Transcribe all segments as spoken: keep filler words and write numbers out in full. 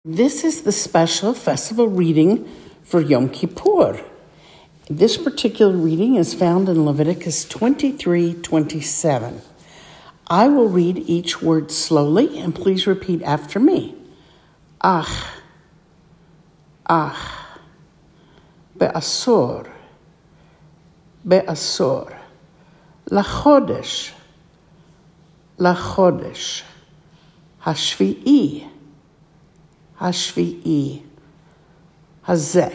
This is the special festival reading for Yom Kippur. This particular reading is found in Leviticus twenty-three twenty-seven. I will read each word slowly, and please repeat after me. Ach, ach, be'asor, be'asor, lachodesh, lachodesh, hashvi'i, hashvi'i, hazeh,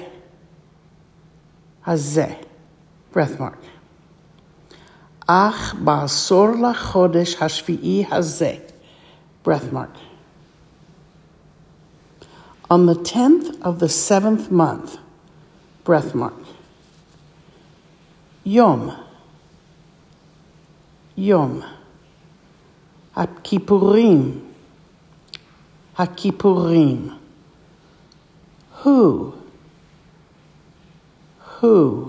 hazeh, breath mark. Ach ba'asor lachodesh hashvi'i hazeh, breath mark. On the tenth of the seventh month, breath mark. Yom, Yom, HaKippurim, HaKippurim. Hu, Hu,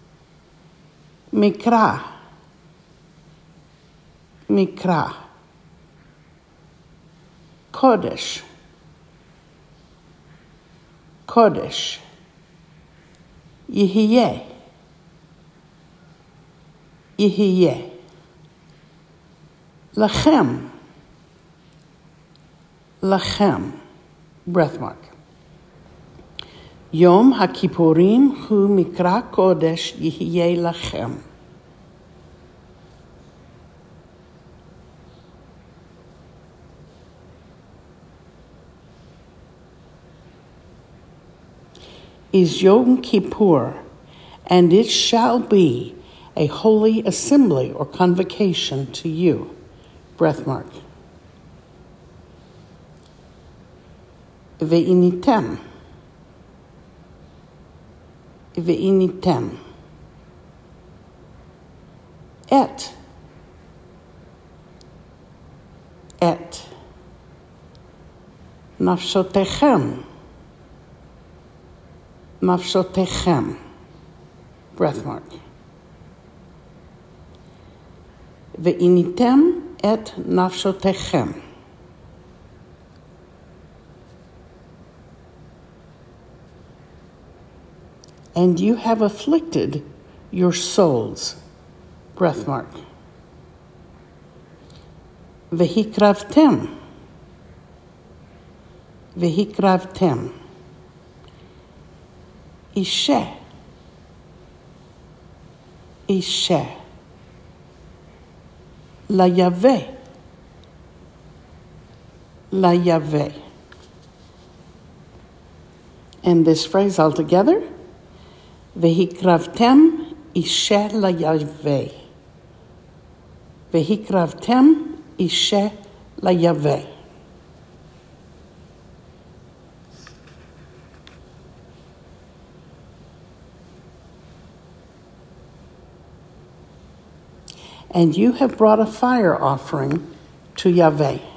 Mikra, Mikra. Kodesh, Kodesh. Yihiyeh, Yihiyeh. Lachem, Lachem, breath mark. Yom HaKippurim hu mikra kodesh yihiyeh lachem. Is Yom Kippur, and it shall be a holy assembly or convocation to you. Breath mark. Ve'initem. Ve'initem. Et. Et. Nafshotechem. Nafshotechem. Breath mark. Ve'initem et nafshotechem. And you have afflicted your souls. Breath mark. Vehikravtem. Vehikravtem. Ishe. Ishe. La Yahweh. La Yahweh. And this phrase all together. Vehikravtem Ishe la Yahweh. Vehikravtem Ishe la Yahweh. And you have brought a fire offering to Yahweh.